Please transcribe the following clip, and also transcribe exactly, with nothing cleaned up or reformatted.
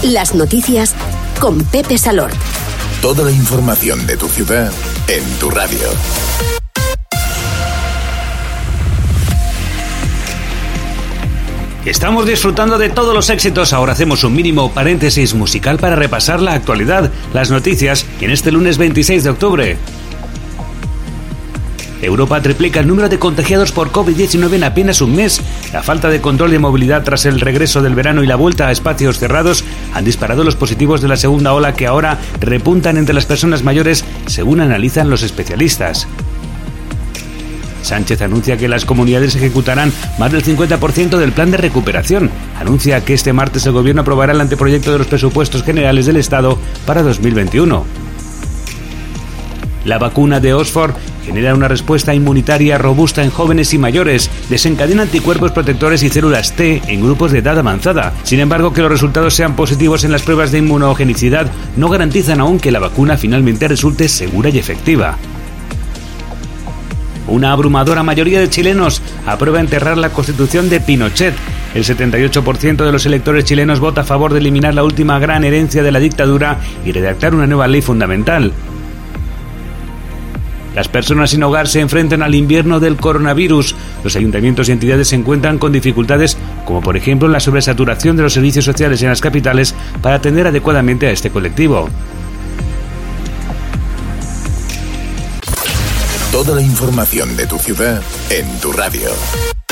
Las noticias con Pepe Salort. Toda la información de tu ciudad en tu radio. Estamos disfrutando de todos los éxitos. Ahora hacemos un mínimo paréntesis musical para repasar la actualidad, las noticias, en este lunes veintiséis de octubre. Europa triplica el número de contagiados por covid diecinueve en apenas un mes. La falta de control de movilidad tras el regreso del verano y la vuelta a espacios cerrados han disparado los positivos de la segunda ola, que ahora repuntan entre las personas mayores, según analizan los especialistas. Sánchez anuncia que las comunidades ejecutarán más del cincuenta por ciento del plan de recuperación. Anuncia que este martes el gobierno aprobará el anteproyecto de los presupuestos generales del Estado para dos mil veintiuno. La vacuna de Oxford genera una respuesta inmunitaria robusta en jóvenes y mayores, desencadena anticuerpos protectores y células T en grupos de edad avanzada. Sin embargo, que los resultados sean positivos en las pruebas de inmunogenicidad no garantizan aún que la vacuna finalmente resulte segura y efectiva. Una abrumadora mayoría de chilenos aprueba enterrar la constitución de Pinochet. El setenta y ocho por ciento de los electores chilenos vota a favor de eliminar la última gran herencia de la dictadura y redactar una nueva ley fundamental. Las personas sin hogar se enfrentan al invierno del coronavirus. Los ayuntamientos y entidades se encuentran con dificultades, como por ejemplo la sobresaturación de los servicios sociales en las capitales para atender adecuadamente a este colectivo. Toda la información de tu ciudad en tu radio.